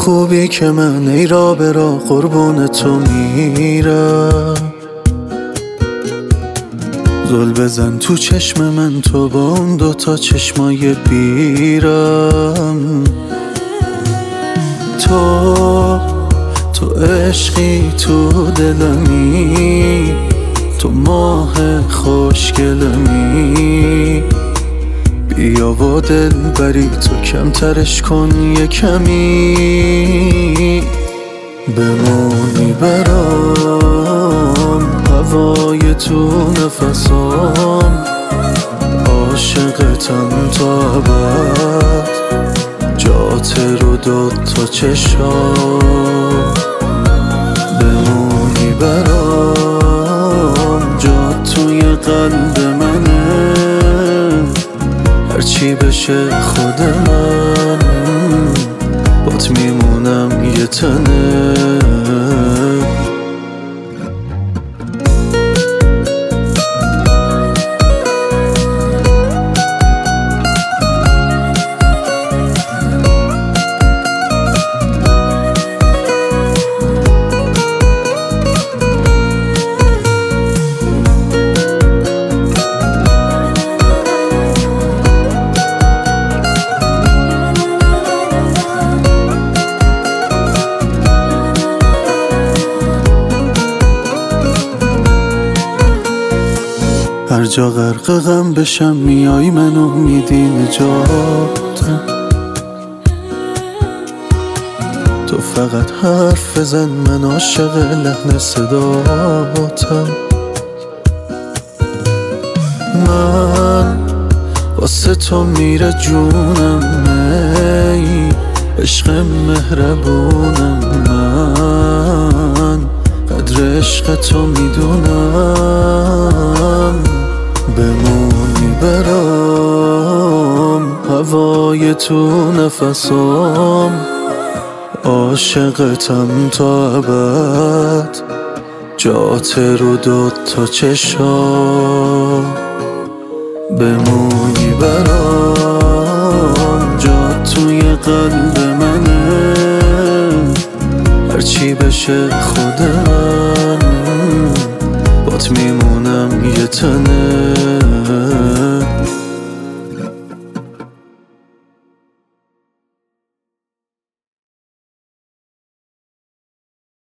خوبی که من ای را به را قربون تو میرم. زل بزن تو چشم من تو با اون دوتا چشمای بیرم. تو عشقی تو دلمی، تو ماه خوشگلمی. بیا و دل بری تو کمترش کن یه کمی. بمونی برام هوای تو نفسام، عاشقتم تا ابد جات رو داد تا چشام. بمونی برام جات توی قلب منه، هرچی بشه خود من بات میمونم یه تنه. هر جا غرق غم بشم میای منو میدی نجاتم. تو فقط حرف بزن من عاشق لحن صداتم. من واسه تو میره جونم، ای عشق مهربونم. من قدر عشق تو میدونم. بمونی برام هوای تو نفسام، عاشقتم تا ابد جات رو داد تا چشام. بمونی برام جات توی قلب منه، هرچی بشه